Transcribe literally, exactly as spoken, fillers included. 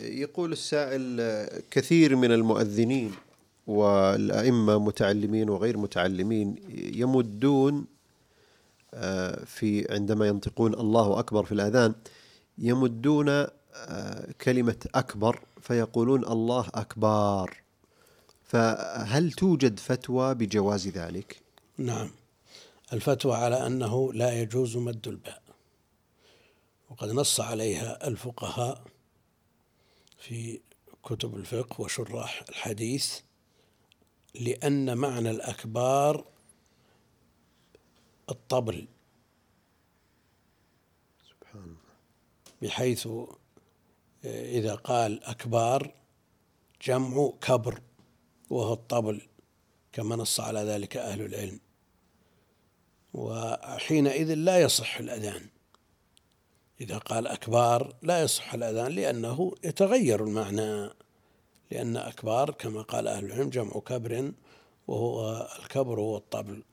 يقول السائل: كثير من المؤذنين والأئمة متعلمين وغير متعلمين يمدون في عندما ينطقون الله أكبر في الأذان يمدون كلمة أكبر فيقولون الله أكبر، فهل توجد فتوى بجواز ذلك؟ نعم، الفتوى على أنه لا يجوز مد الباء، وقد نص عليها الفقهاء في كتب الفقه وشراح الحديث، لأن معنى الأكبار الطبل، سبحان الله، بحيث إذا قال أكبار جمع كبر وهو الطبل، كما نص على ذلك أهل العلم، وحينئذ لا يصح الأذان. إذا قال أكبار لا يصح الأذان، لأنه يتغير المعنى، لأن أكبار كما قال أهل العلم جمع كبر، وهو الكبر هو الطبل.